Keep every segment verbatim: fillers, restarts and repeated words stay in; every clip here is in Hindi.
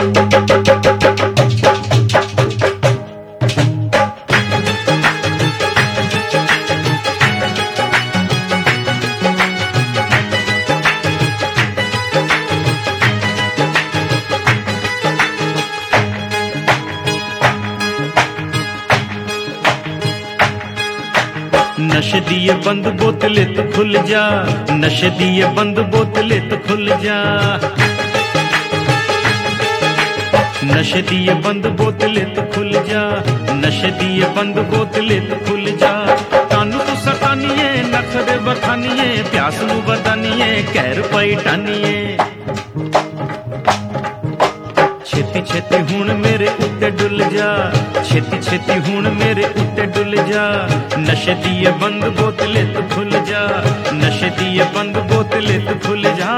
नशे दिए बंद बोतले तो खुल जा, नशे दिए बंद बोतले तो खुल जा, नशे दिए बंद बोतले तो खुल जा, नशे दिए बंद बोतले तो खुल जा। कानू तू सतानिए नखरे बखानिए, प्यास नू बदानिए कहर पाई टानिए। छेती छेती हुण मेरे उत्ते डुल जा, छेती छेती हुण मेरे उत्ते डुल जा। नशे दिए बंद बोतले तो खुल जा, नशे दिए बंद बोतले तो खुल जा।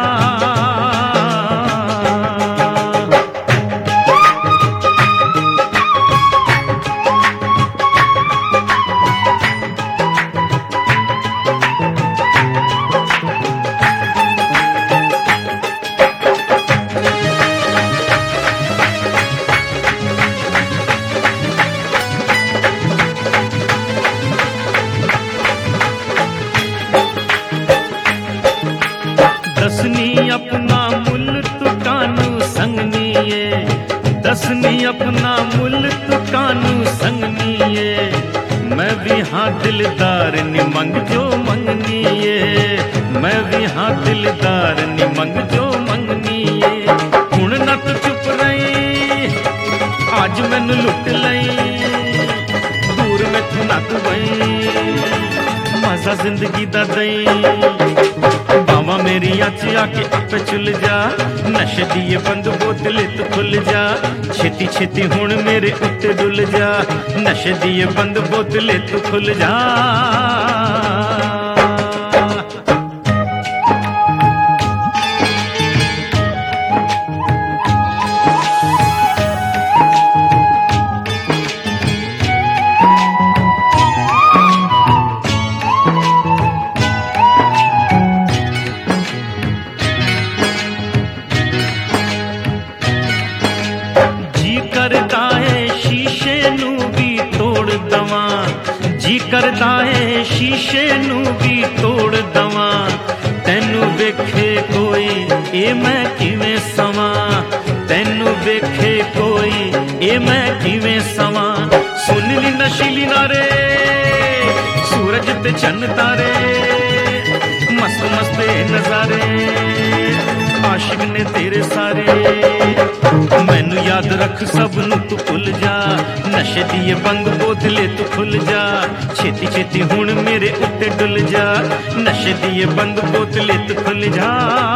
दसनी अपना मुल तू कानू संगनीए, दसनी अपना मुल तू कानू संगनीए। मैं भी हाँ दिलदार नी मंग जो मंगनीए, मैं भी हाँ दिलदार नी मंग जो मंगनीए। हुण ना तू चुप रही आज मैनू लुट लई, दूर में तू ना तू बई मजा जिंदगी दा दई। बावा मेरी अच आके आपे चुल जा, नशे दिए बंद बोतले तो खुल जा। छेती छेती हुण मेरे उत्ते डुल जा, नशे दिए बंद बोतले तो खुल जा। करदा है शीशे नू भी तोड़ दवा, जी करदा है शीशे नू भी तोड़ दवा। तैनू वेखे कोई ए मैं किवें सवा, तैनू वेखे कोई ए मैं किवें सवा। सुन ली नशीली नारे सूरज ते चन्न तारे, मस्त मस्त नजारे आशिक ने तेरे सारे। मैनू याद रख सब नू तू भुल जा, नशे दिए बंद बोतले तू खुल जा। छेती छेती हुण मेरे उत्ते डुल जा, नशे दिए बंद बोतले तू खुल जा।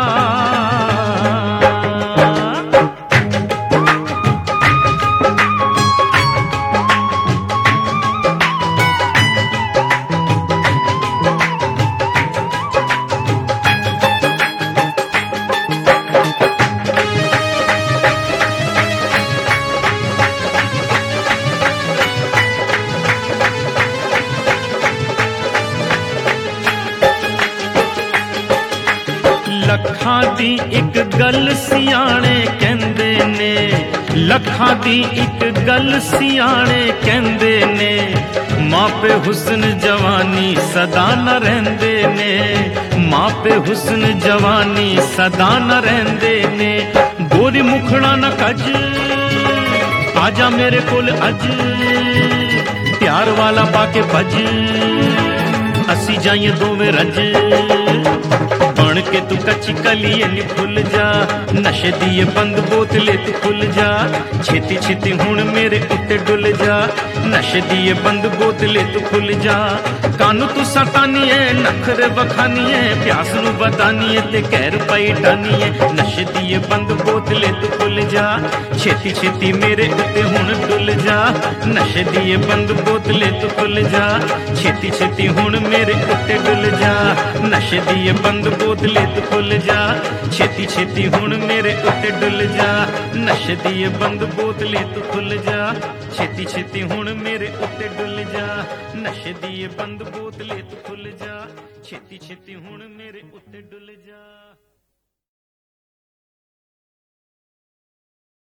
लखां दी एक गल सियाणे कहंदे ने, लखां दी एक गल सियाणे कहंदे ने। मां पे हुस्न जवानी सदा न रहिंदे ने, मां पे हुस्न जवानी सदा न रहिंदे ने। गोरी मुखड़ा न कज आजा मेरे कोल अज, प्यार वाला पाके भज असी जाइए दोवें रज। बन के तू कच्ची कलिए नी भुल जा, नशे दिए बंद बोतले तू खुल जा। छेती छेती हुण मेरे उत्ते डुल जा, नशे दिए बंद बोतले तू खुल जा। कानू तू सतानिए नखरे बखानिए, प्यास नू बदानिए ते कहर पाई टानिए। नशे दिए बंद बोतले तू खुल जा, छेती छेती मेरे उत्ते हुण डुल जा। नशे दिए बंद बोतले तू खुल जा, छेती छेती हुण मेरे उत्ते डुल जा। नशे दिए बंद बोतले तू खुल जा, छेती छेती हुण मेरे उत्ते डुल जा। नशे दिए बंद बोतले तू खुल जा, छेती छेती हुण मेरे उत्ते डुल जा। नशे दिए बंद बोतले तू खुल जा, छेती छेती हुण मेरे उत्ते डुल जा।